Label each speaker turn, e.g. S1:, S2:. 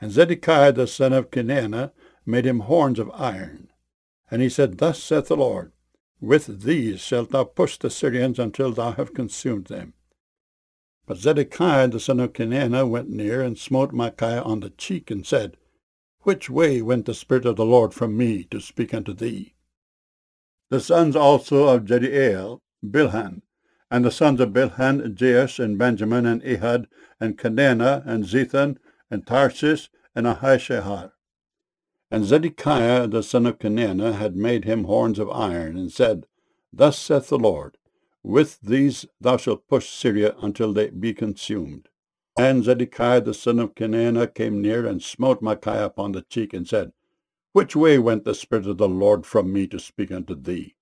S1: And Zedekiah the son of Kenaanah made him horns of iron. And he said, Thus saith the Lord, With these shalt thou push the Syrians until thou have consumed them. But Zedekiah the son of Kenaanah went near and smote Micaiah on the cheek, and said, Which way went the Spirit of the Lord from me to speak unto thee? The sons also of Jediael, Bilhan, and the sons of Bilhan, Jeush, and Benjamin, and Ehud, and Kenaanah, and Zethan, and Tarshish, and Ahishahar. And Zedekiah the son of Kenaanah had made him horns of iron, and said, Thus saith the Lord, With these thou shalt push Syria until they be consumed. And Zedekiah the son of Kenaanah came near and smote Micaiah upon the cheek, and said, Which way went the Spirit of the Lord from me to speak unto thee?